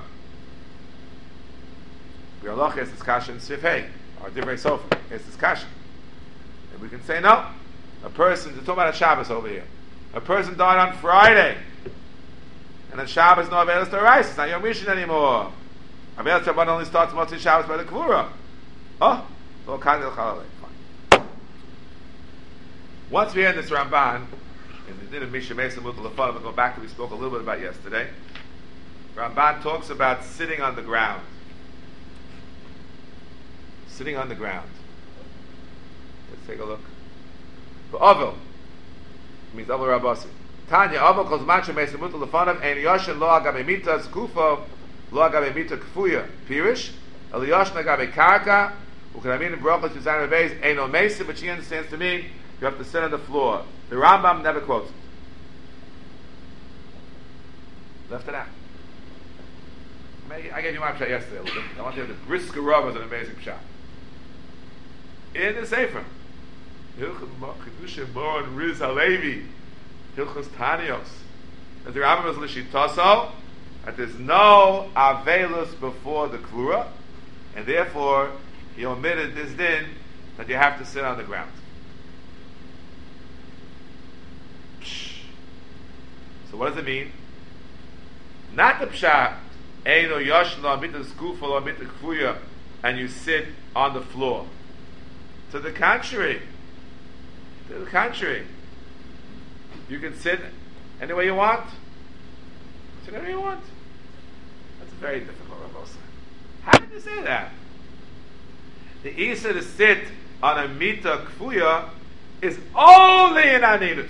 Bialoch is discussion Sifei, or Divrei Sofa is discussion. And we can say no. A person, we're talking about a Shabbos over here. A person died on Friday, and on Shabbos no Avelis the rice. It's not Yom Rishon anymore. Avelis Shabbat only starts Motzei Shabbos by the Kvura. Oh, so kind of Chalalei. Fine. Once we end this Ramban, in the din of Misha Mesa Mutal Lefana, we'll go back to we spoke a little bit about yesterday. Ramban talks about sitting on the ground. Sitting on the ground. Let's take a look. For Ovel, means Ovel Rabasi. Tanya Ovel calls Mancha Mesa Mutal Lefana, and Yoshin Lo Agabe Mita Skufo, Lo Agabe Mita Kfuya, Pirish, Eliyosh Nagabe Karka, Ukanamin Brochas Yuzan Rebeis, Eino Mesa, but she understands to me, you have to sit on the floor. The Rambam never quotes it. Left it out. I gave you my pshat yesterday a little bit. I want you to have the Brisker Rav as an amazing pshat. In the Sefer, Hilchos Moron Riz Halevi, Hilchos Tanios, that the Rambam is Lishitaso, that there's no Avelus before the Kvura, and therefore he omitted this din that you have to sit on the ground. So what does it mean? Not the pshat, Eino Yoshn lo amita skufo lo amita kfuya, and you sit on the floor. To the contrary. You can sit any way you want. Sit anywhere you want. That's very difficult, Rabbi Osai. How did you say that? The Isa to sit on a mita kfuya is only in Anidus.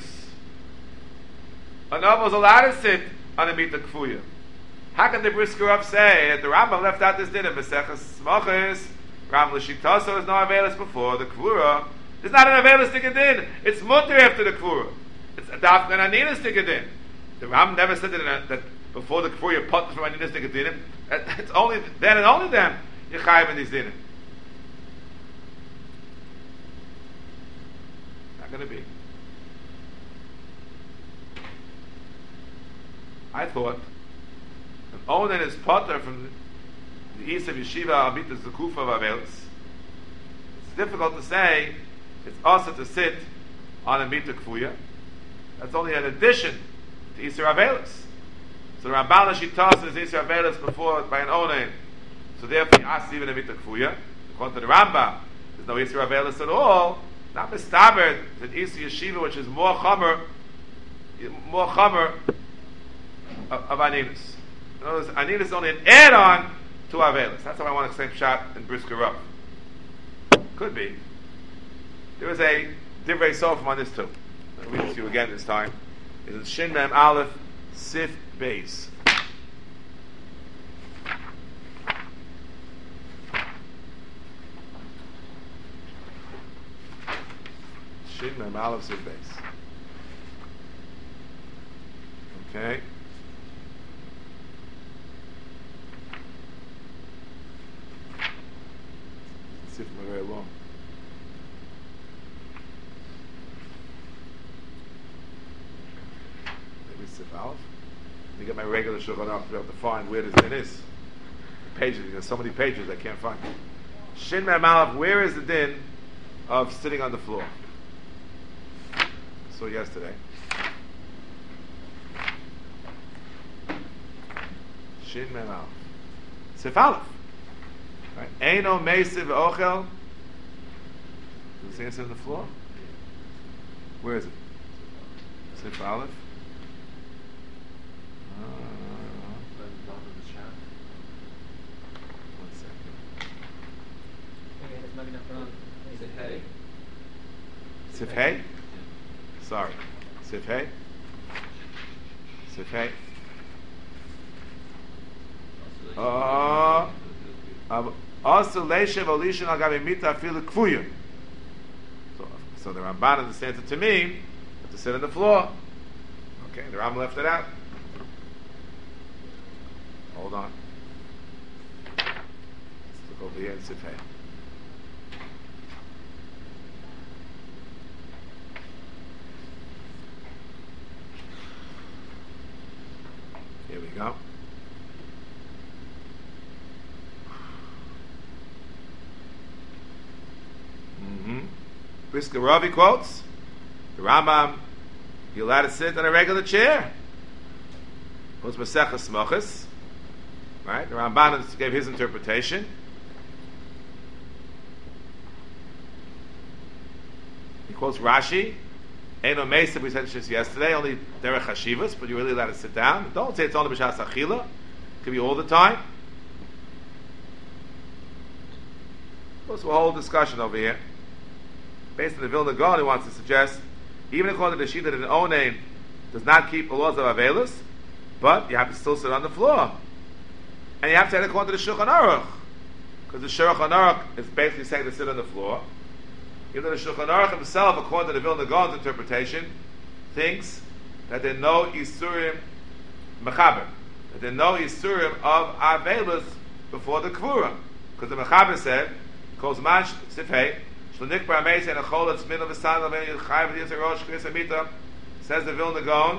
An Ovel was allowed to sit on a mita kfuya. How can the Brisker Rav say that the Rambam left out this din of Maseches Smachos? Ram L'Shitaso is no Avelis before the Kvura. It's not an Avelis Tikadin. It's mutter after the Kvura. It's a Daf and Aninas Tikadin. The Ram never said that before the Kvura you put from Aninas Tikadin. It's only then and only then you chayiv in these dinim. Not going to be. I thought an Onan is potter from the east of Yeshiva Abita Zakufa of Avelis. It's difficult to say it's also to sit on a Mita Kfuya. That's only an addition to Isser Avelis. So the Ramban Shitas is Isser Avelis before by an Onan. So therefore he asks even a Mita Kfuya. According to the Rambam, there's no Isser Avelis at all. Not mistabered that Isser Yeshiva, which is more Chomer of Aninus. In other words, Aninus is only an add-on to Avelis. That's how I want to explain Pshat in Brisker Rav. Could be. There is a Divrei Sofim on this too. I'll read it to you again this time. It's in Shin Mem Aleph Sif Beis. Shin Mem Aleph Sif Beis. Okay. Sifim are very long. Maybe Sif Aleph. Let me get my regular Shulchan Aruch to be able to find where this din is. The pages, there's so many pages I can't find. Shin Mem Aleph, where is the din of sitting on the floor? I saw yesterday. Shin Mem Aleph. Sif Aleph. Right. Eino Meisiv Ochel. Does it say on the floor? Where is it? Sif Aleph. One second. Is it hay? Sif Hey? Sorry. Sif Hey? Sif Hey? Also, Leishev Olishan Al Gabi Mita Afilu Kfuya. So the Ramban understands it to mean you have to sit on the floor. Okay, the Rambam left it out. Hold on. Let's look over here in Sif Hey. Here we go. Brisker Ravi quotes the Rambam, you're allowed to sit on a regular chair. Quotes Maseches Mochus. Right? The Ramban gave his interpretation. He quotes Rashi. Eino Meisa, we said this yesterday, only Derech Hashivas, but you're really allowed to sit down. Don't say it's only B'Shas Achila. It could be all the time. There's a whole discussion over here. Based on the Vilna Gaon, he wants to suggest, even according to the Shita that an Onein does not keep the laws of Avelus, but you have to still sit on the floor. And you have to say it according to the Shulchan Aruch. Because the Shulchan Aruch is basically saying to sit on the floor. Even though the Shulchan Aruch himself, according to the Vilna Gaon's interpretation, thinks that there are no Isurim Mechaber. That there are no Isurim of Avelus before the Kvura. Because the Mechaber said, Kol Zman Sifhei, says the Vilna Gaon,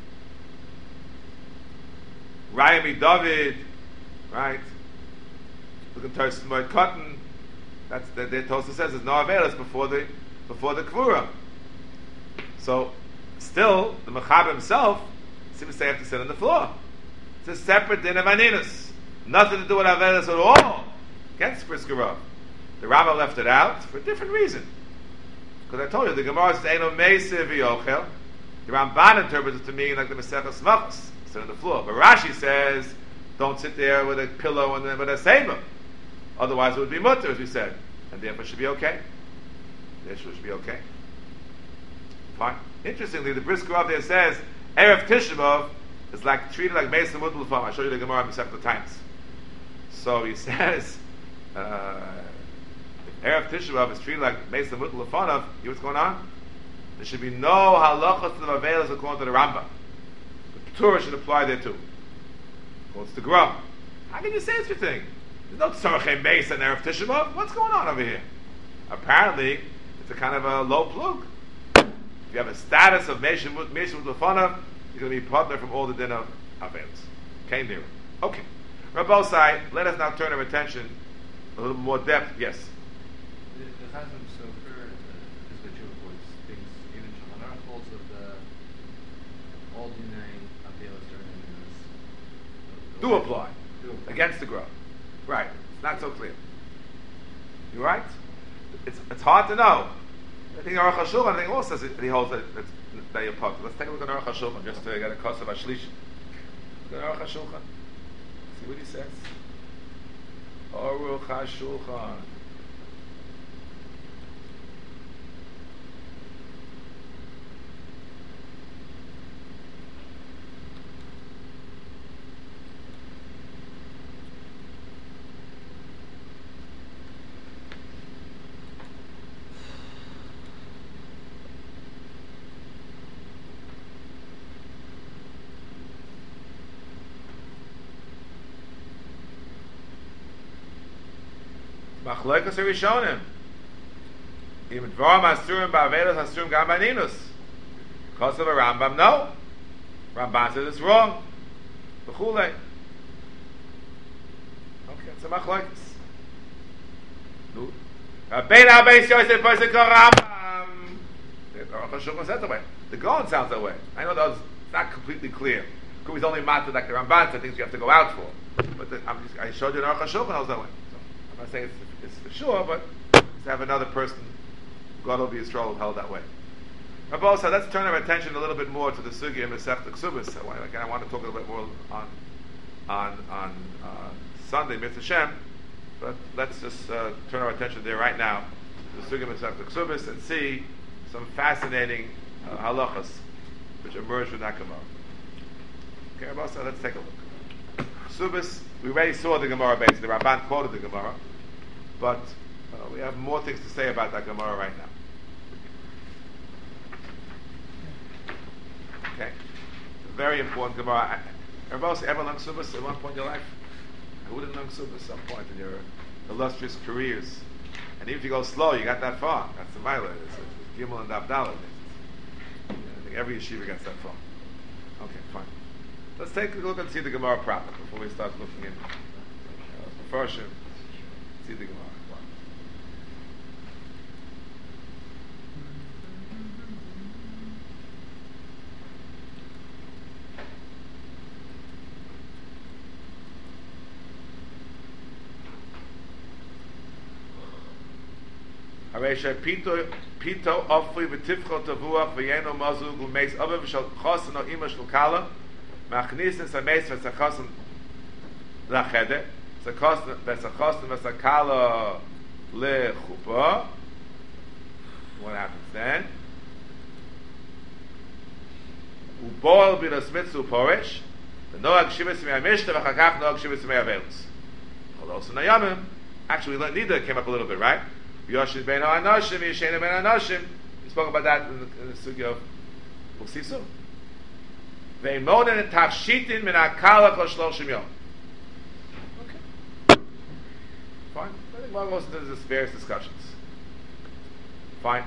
Rayami David, right? Look at Tosis Moed Cotton. That's the Tosis says there's no Avelis before the Kvura. So still the Mechaber himself seems to say you have to sit on the floor. It's a separate din of Aninus. Nothing to do with Avelis at all. Against Brisker Rav. The Rambam left it out for a different reason. Because I told you, the Gemara says, Eino Meisiv Yochel. The Ramban interprets it to mean like the Maseches Machos, sit on the floor. But Rashi says, don't sit there with a pillow and with a saber. Otherwise it would be mutter, as we said. And therefore it should be okay. Therefore it should be okay. Fine. Interestingly, the Brisker Rav there says, Erev Tisha B'Av is like treated like Meis Mutl Fam. I showed you the Gemara in Masechta Times. So he says, Erev Tisha B'Av is treated like Meis Mutl Fanav. You know what's going on? There should be no halachas to the Avelis according to the Rambam. The Torah should apply there too. According to the Gra. How can you say such a thing? There's no Tzorchei Meis and Erev Tisha B'Av. What's going on over here? Apparently, it's a kind of a low plug. If you have a status of Meis Mutl Fanav, you're going to be partner from all the din of Avelis. Came there. Okay. Rabbosai, let us now turn our attention a little more depth. Yes. The Chazam Sofer, this which reports things even Shulchan Aruch holds of the all denying Avelis do apply against the growth. Right. It's not so clear. You right? It's hard to know. I think Aruch HaShulchan, I think also says he holds that you're part. Let's take a look at Aruch HaShulchan just to get a cost of Ashlish. Look at Aruch HaShulchan. See what he says. Aruch HaShulchan. Machlokes Rishonim. Even Dvarim Asurim Ba'avelos Asurim Gam Ba'ninus. Because of a Rambam, no. Rambam says it's wrong. B'chulei. Okay, it's a Machlokes. Bein HaBeis Yosef Posek Rambam. The Aruch HaShulchan says that way. The Gaon sounds that way. I know that it's not completely clear. Because he's only matter like the Ramban said things you have to go out for. But I showed you in Aruch HaShulchan how it's that way. I'm not saying it's for sure, but to have another person, God will be Yisrael, held that way. Rabbi, let's turn our attention a little bit more to the Sugya in Masechta Ksubos. Again, I want to talk a little bit more on Sunday, Mitzvah Shem, but let's just turn our attention there right now to the Sugya in Masechta Ksubos and see some fascinating halachas which emerge from that Gemara. Okay, Rabbi, let's take a look. Subis, we already saw the Gemara base. The Ramban quoted the Gemara, but we have more things to say about that Gemara right now. Okay, very important Gemara. Everybody ever learned Subis at one point in your life? Who didn't learn Subis at some point in your illustrious careers? And even if you go slow, you got that far. That's the Mila. It's Gimel and Abdallah. I think every yeshiva gets that far. Okay, fine. Let's take a look and see the Gemara proper before we start looking in. First, see the Gemara. Aresha pito ofri v'tifcho tavuach v'yeno mazug u'meis abav shal chosen o ima shal kala machnis nesameis v'sachosen lachede v'sachosen v'sakala lechupa. What happens then? U'bol b'ras mitzu porish v'noag shivas me'amishta v'chakach noag shivas me'avelus. Although so nayamim, actually neither came up a little bit, right? Yoshid ben Anashim, Yeshena ben Anashim. We spoke about that in the sugya of we'll see soon. Ve'imonen and tafshitin min akala kol shloshim yom. Okay, fine. I think one goes into this various discussions. Fine.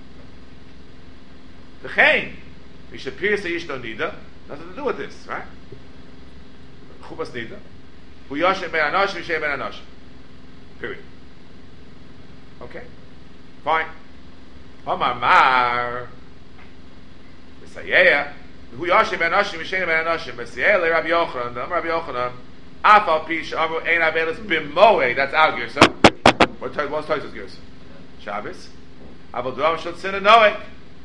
V'chein Mishapir seishto nida. Nothing to do with this, right? Chubas nida. Hu Yoshid ben Anashim, Yeshena ben Anashim. Period. Okay, fine. Omar Mar, B'sayeya, Hu Yashim ben Anashim, Yishena ben Anashim, B'sayeya le Rabbi Yochanan, Rabbi Yochanan, Afal Pi Sh'amru Ein Avelis B'moed. That's our girsa. What's Toys's girsa? Shabbos. Aval Dram Shel Tzina Noek.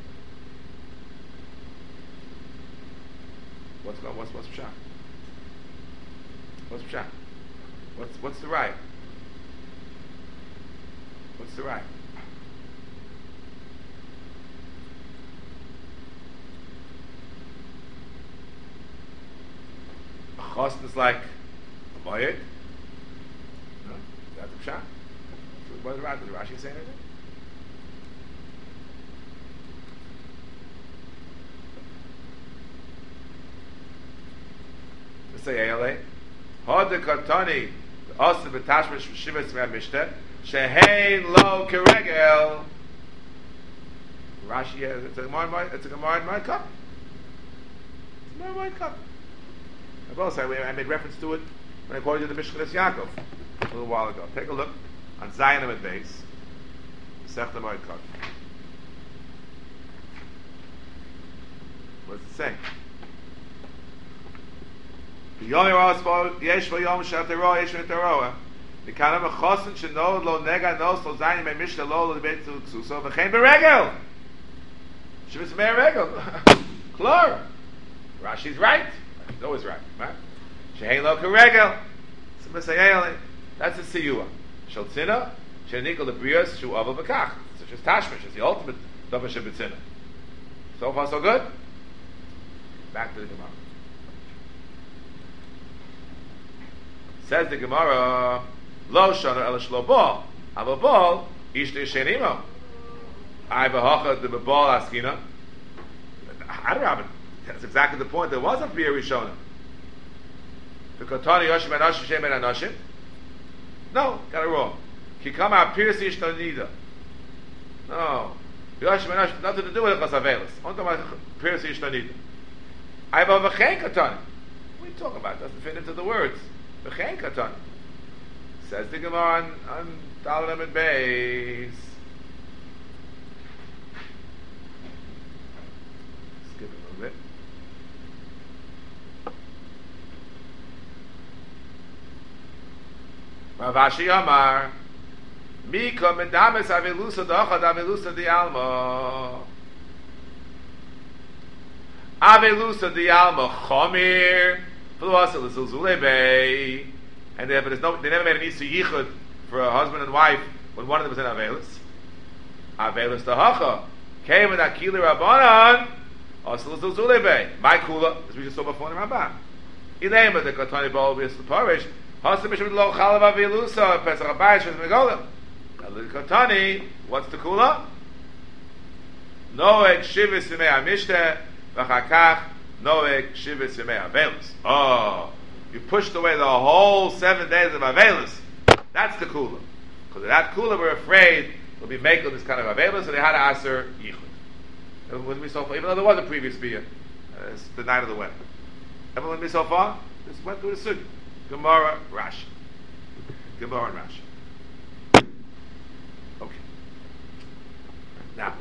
What's Pshat? What's Pshat? What's the right? What's the right? A chosn is like a moyed. No? That's a pshat. What did Rashi say anything? Let's say Eile. Hod de katani, also betashmish shivas me'amishtet. Shehein lo keregel. Rashi, it's a Gemara in my cup. It's a Gemara in my cup. I made reference to it when I quoted you the Mishkanas Yaakov a little while ago. Take a look on Zion Amid Beis, Sech the Moed Kaf. What does it say? Yesh v'yom shatero yesh v'teroah. Because a chosen should know lo nega nos lo zayin me mishta lo lo debate to ksuso v'chein beregel. Shivas mei regel. Klar. Rashi's right. He's always right. Right? Shehein lo keregel. That's a siyua. Shel tzina shenikol lebrius shu aval v'kach. Such as tashmish. It's the ultimate davar shebetzina. So far so good. Back to the Gemara. Says the Gemara. Lo shana el shlo bal. Ava bal ishte shenimo. I behacha the bal askina. Adrabin. That's exactly the point. There was a beer Rishona. The Kotani Yoshim and Ashim Shem and Anashim. No, got it wrong. Kikama appears ishto nida. No. Yoshim and Ashim, nothing to do with the Chasavelis. Only my appears ishto nida. I have a v'chein Kotani. What are you talking about? Doesn't fit into the words. V'chein Kotani. Says the Gemara on Dalam and Beis. Skip a little bit. Rav Ashi Amar Mika Medames Avilusa Dachad Avilusa Di Alma Avilusa Di Alma Chomir V'luasa L'Zulzulebei. And they never made an Issa Yichud for a husband and wife when one of them was in Avelis. Avelis Dahacha Came with Akili Rabbanan, also Zulebe. My Kula, as we just saw before in the Ramban. Ilema the Katani Bol with the Parish. Hasam Mishim Lo Chalava Vilusa, Pesach Abayish with Megolim. The Katani, what's the Kula? Noeg Shivis Yimei Amishte, V'chakach Noeg Shivis Yimei Avelis. Oh, you pushed away the whole 7 days of Avelis. That's the Kula. Because of that Kula, we're afraid we'll be making this kind of Avelis, so they had to answer Yichud. Even though there was a previous beer, it's the night of the wedding. Everyone with me so far? Just went through the Sugi. Gemara, Rashi. Gemara and Rashi. Okay. Now,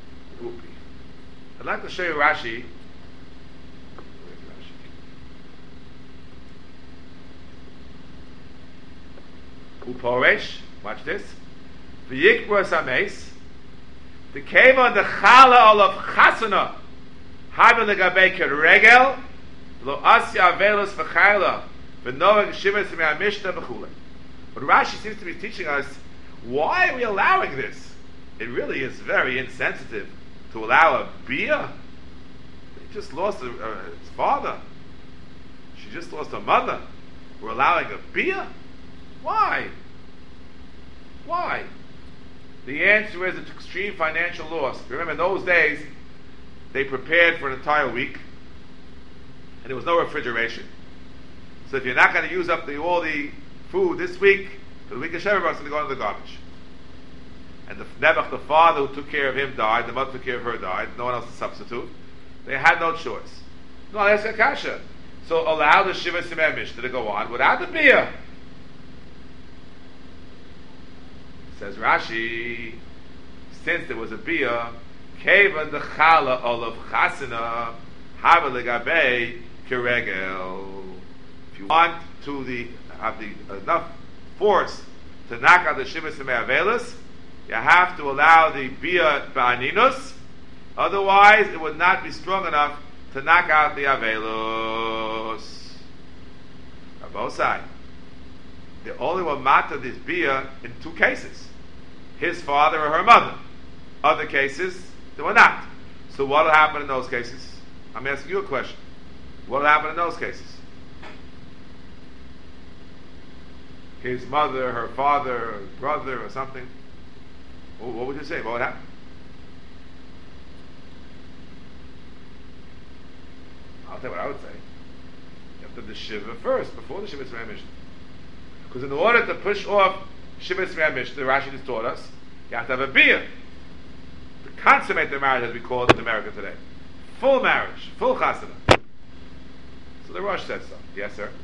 I'd like to show you Rashi. Where's Rashi? Uporesh, watch this. V'yikbur sameis. The came on the chala of chasana. Havel legabei keregel. Lo asya avelus v'chayla. V'noeg shivas me'amishta v'chule. But Rashi seems to be teaching us, why are we allowing this? It really is very insensitive to allow a bia. He just lost his father. She just lost her mother. We're allowing a bia? Why? Why? The answer is it's extreme financial loss. Remember, in those days, they prepared for an entire week, and there was no refrigeration. So if you're not going to use up all the food this week, for the week of Shevuot, it's going to go into the garbage. And the Nebuch, the father who took care of him, died. The mother took care of her, died. No one else to substitute. They had no choice. No, that's a kasha. So allow the Shiva Simei Mishnah to go on without the beer. Says Rashi, since there was a bia, Kevan the Chala Olav Chasina Hava Legabe Kiregel. If you want to have enough force to knock out the Shiva Simei Avelis, you have to allow the bia ba'aninus, otherwise it would not be strong enough to knock out the Avelos. Rabosai, the only one matter this bia in 2 cases. His father or her mother. Other cases, they were not. So what will happen in those cases? I'm asking you a question. What will happen in those cases? His mother, her father, her brother, or something. What would you say? What would happen? I'll tell you what I would say. You have to do the Shiva first, before the Shiva Tzvei Mishnah. Because in order to push off Shiva Tzvei Mishnah, the Rashi just taught us, you have to have a bia. To consummate the marriage, as we call it in America today. Full marriage, full chasana. So the Rosh said so. Yes, sir?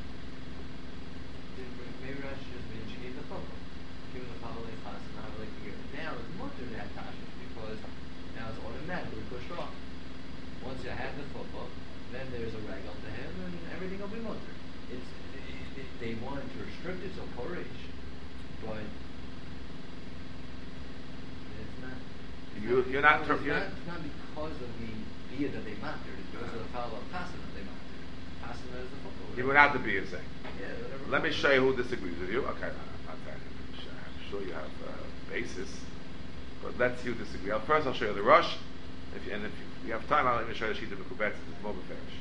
Maybe Rashi just means she needs a phone. Give him the holiday chasana, have like to give it. Now it's more to that kasha because now it's automatically pushed off. Once you have the football, then there's a regal to him and everything will be mutter. They wanted to restrict it so porridge, but it's not. You're not. It's not because of the beer that they matter. It's because of the foul of Tassim that they matter. Tassim is the football. Even without the beer saying. Yeah, whatever. Let me show you who disagrees with you. Okay, I'm sure you have a basis, but let's see who disagrees. First, I'll show you the Rosh, if you have time, I'll let me show you the sheet of Mekubetz. It's more beferish.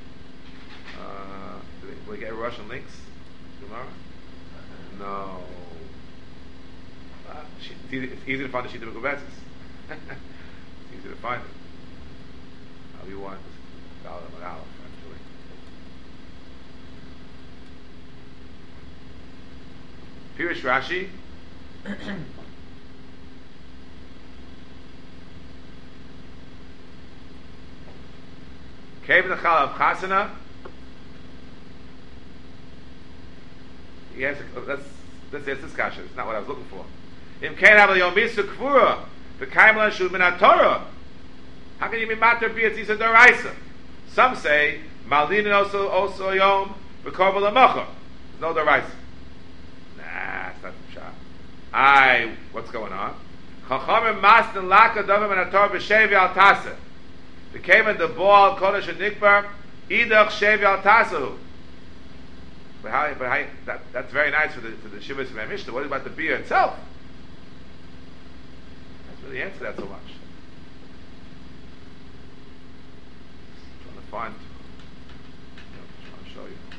Will we get Russian links tomorrow? No. It's easy to find the sheet of Mekubetz. It's easy to find it. How you want this? Actually. Pirish Rashi. Cave in the Chala of Chasana. Yes, let's say it's discussion. It's not what I was looking for. Im Kain Abel Yomisu Kvura, the Kaimlan Shul Min Torah. How can you be matter be it's Isa Doraisa? Some say Maldin also Yom V'Korban L'Mocha. No Doraisa. Nah, it's not the shot. What's going on? Chachamim Mastin Laka Dovim Min Torah B'Shevi Al Tasa. The Kaimlan the Baal Kodesh and Nikbar Idach Shevi Al Tasahu. But how that's very nice for the Shivas of Mishnah. What about the beer itself? That's really answer that so much. find. I'm trying to show you.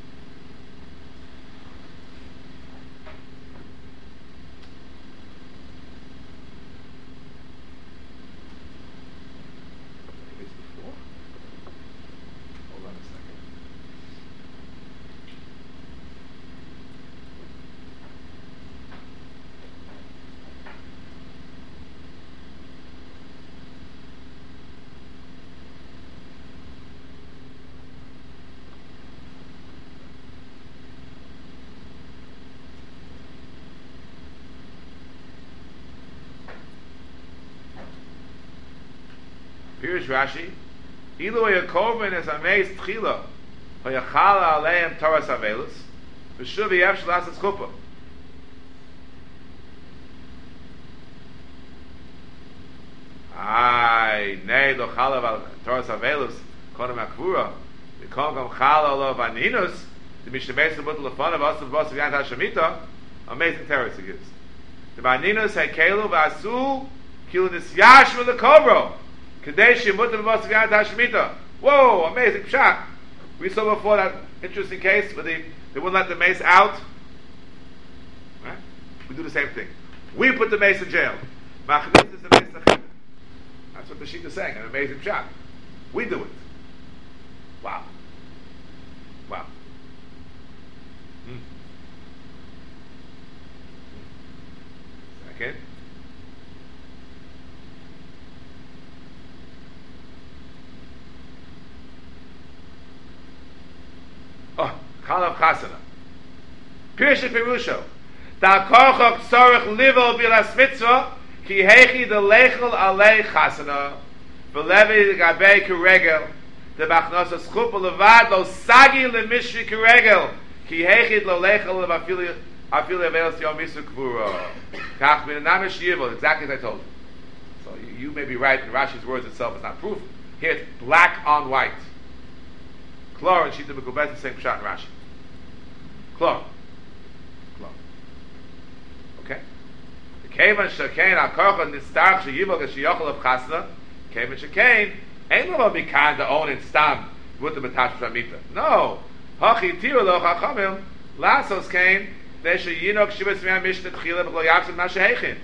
Maybe it's before. Hold on a second. Here's Rashi. Ilu Yakovin is amazed tchila. Hayachala aleim Torah Savelus. V'shuv yev shlasas chuppah. Ay, nei lo chala val Torah Savelus. Kodem akvura. V'kom gam chala lo vaninus. The mishemesh lebutel lefonav asav basav yant hashamita. Amazing terror it gives. The vaninus hekelu v'asu kilu nisyash v'lekovro. Whoa, amazing pshat. We saw before that interesting case where they wouldn't let the mace out. Right? We do the same thing. We put the mace in jail. That's what the sheet is saying, an amazing pshat. We do it. Wow. Wow. Second. Oh, Chalav Chasana. Pirshet Perusho. Da korchok tzorech livel bilas mitzvah ki hechi de lechel alei chasana v'levi gabei kiregel de bachnosas chuppah levad lo sagi lemishri kiregel ki hechi lo lechel levafilu avelos yom misu kvura kach min anamish yivol, exactly as I told you. So you may be right in Rashi's words itself is not proof. Here it's black on white. Klor and Shita Mekubet the same pshat in Rashi. Klor. Okay? The Kevan Shekain HaKorcha Nistarch Sheyivol Geshiyachol of Chasna Kevan Shekain ain't no be kind to own in Stam with the Metash Shamita. No. Hachi Tiru Lo Chachamim Lasos Kain Deshe Yinok Shivas Miyam Mishnah Tchila B'Lo Yapsim Nashehechin.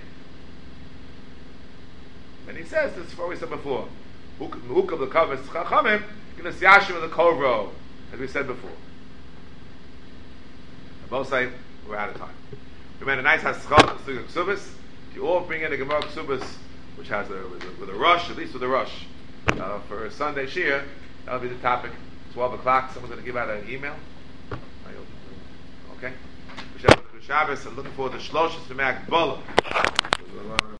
And he says this is what we said before. Ukam L'Kovas Chachamim G'nas Yashim the Kovro, as we said before. On both sides, we're out of time. We made a nice haschal to Ksubis. You all bring in a Gemara Ksubis, which has with a rush, at least with a rush. For Sunday Shir, that'll be the topic. 12 o'clock, someone's going to give out an email. Okay? Shabbos, and looking forward to Shloshis B'Me'ak Bola.